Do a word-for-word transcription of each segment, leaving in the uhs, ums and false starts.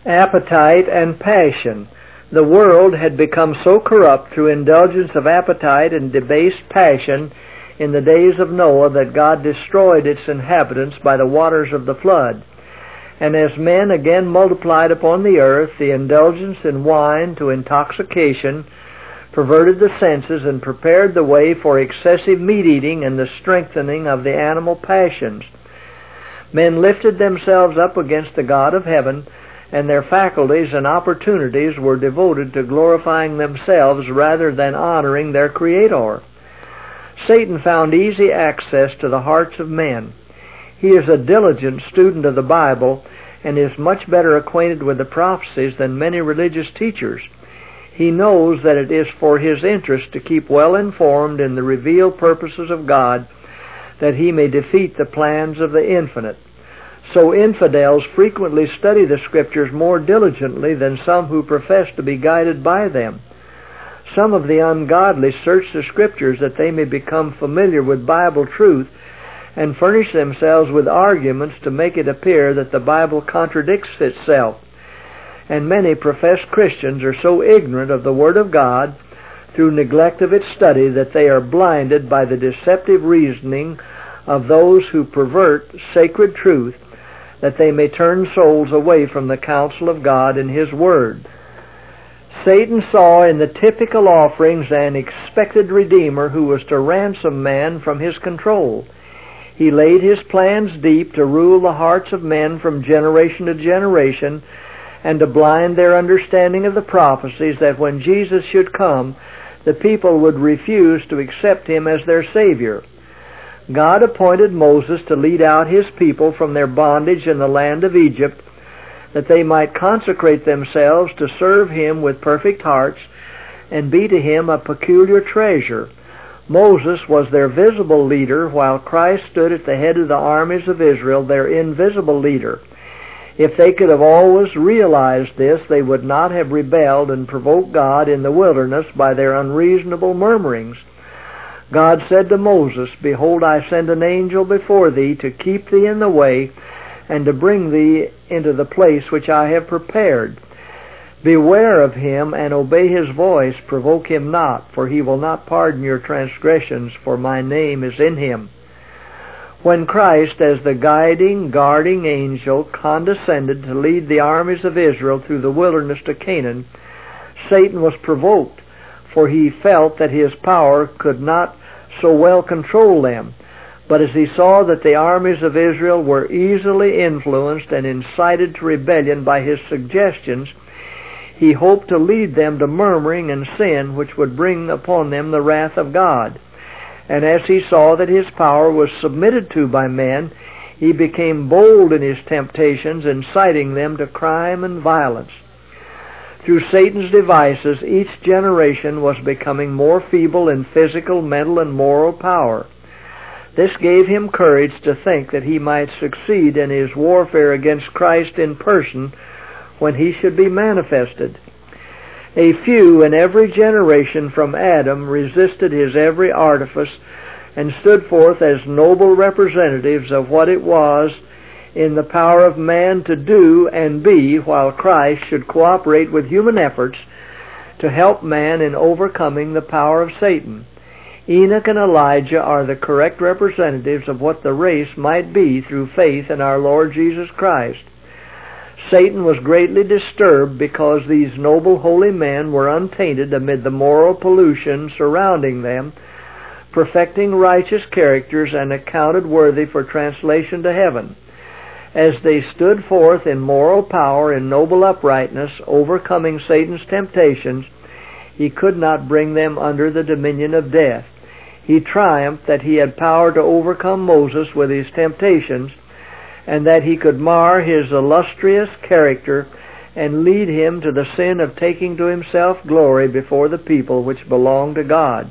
Appetite and passion. The world had become so corrupt through indulgence of appetite and debased passion in the days of Noah that God destroyed its inhabitants by the waters of the flood. And as men again multiplied upon the earth, the indulgence in wine to intoxication perverted the senses and prepared the way for excessive meat-eating and the strengthening of the animal passions. Men lifted themselves up against the God of heaven, and their faculties and opportunities were devoted to glorifying themselves rather than honoring their Creator. Satan found easy access to the hearts of men. He is a diligent student of the Bible and is much better acquainted with the prophecies than many religious teachers. He knows that it is for his interest to keep well informed in the revealed purposes of God, that he may defeat the plans of the infinite. So infidels frequently study the Scriptures more diligently than some who profess to be guided by them. Some of the ungodly search the Scriptures that they may become familiar with Bible truth and furnish themselves with arguments to make it appear that the Bible contradicts itself. And many professed Christians are so ignorant of the Word of God through neglect of its study that they are blinded by the deceptive reasoning of those who pervert sacred truth, that they may turn souls away from the counsel of God and His Word. Satan saw in the typical offerings an expected Redeemer who was to ransom man from his control. He laid his plans deep to rule the hearts of men from generation to generation, and to blind their understanding of the prophecies that when Jesus should come, the people would refuse to accept Him as their Savior. God appointed Moses to lead out His people from their bondage in the land of Egypt, that they might consecrate themselves to serve Him with perfect hearts and be to Him a peculiar treasure. Moses was their visible leader, while Christ stood at the head of the armies of Israel, their invisible leader. If they could have always realized this, they would not have rebelled and provoked God in the wilderness by their unreasonable murmurings. God said to Moses, "Behold, I send an angel before thee to keep thee in the way, and to bring thee into the place which I have prepared. Beware of him, and obey his voice. Provoke him not, for he will not pardon your transgressions, for my name is in him." When Christ, as the guiding, guarding angel, condescended to lead the armies of Israel through the wilderness to Canaan, Satan was provoked, for he felt that his power could not so well control them. But as he saw that the armies of Israel were easily influenced and incited to rebellion by his suggestions, he hoped to lead them to murmuring and sin, which would bring upon them the wrath of God. And as he saw that his power was submitted to by men, he became bold in his temptations, inciting them to crime and violence. Through Satan's devices, each generation was becoming more feeble in physical, mental, and moral power. This gave him courage to think that he might succeed in his warfare against Christ in person when he should be manifested. A few in every generation from Adam resisted his every artifice and stood forth as noble representatives of what it was in the power of man to do and be, while Christ should cooperate with human efforts to help man in overcoming the power of Satan. Enoch and Elijah are the correct representatives of what the race might be through faith in our Lord Jesus Christ. Satan was greatly disturbed because these noble holy men were untainted amid the moral pollution surrounding them, perfecting righteous characters and accounted worthy for translation to heaven. As they stood forth in moral power and noble uprightness, overcoming Satan's temptations, he could not bring them under the dominion of death. He triumphed that he had power to overcome Moses with his temptations, and that he could mar his illustrious character and lead him to the sin of taking to himself glory before the people which belonged to God.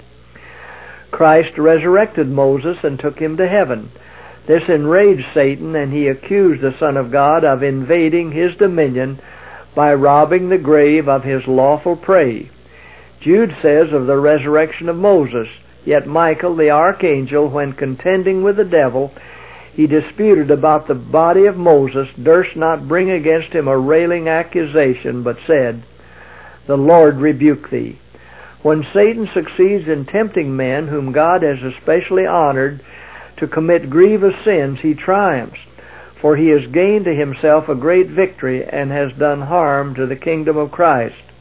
Christ resurrected Moses and took him to heaven. This enraged Satan, and he accused the Son of God of invading his dominion by robbing the grave of his lawful prey. Jude says of the resurrection of Moses, "Yet Michael the archangel, when contending with the devil, he disputed about the body of Moses, durst not bring against him a railing accusation, but said, "The Lord rebuke thee." When Satan succeeds in tempting men whom God has especially honored to commit grievous sins, he triumphs, for he has gained to himself a great victory and has done harm to the kingdom of Christ.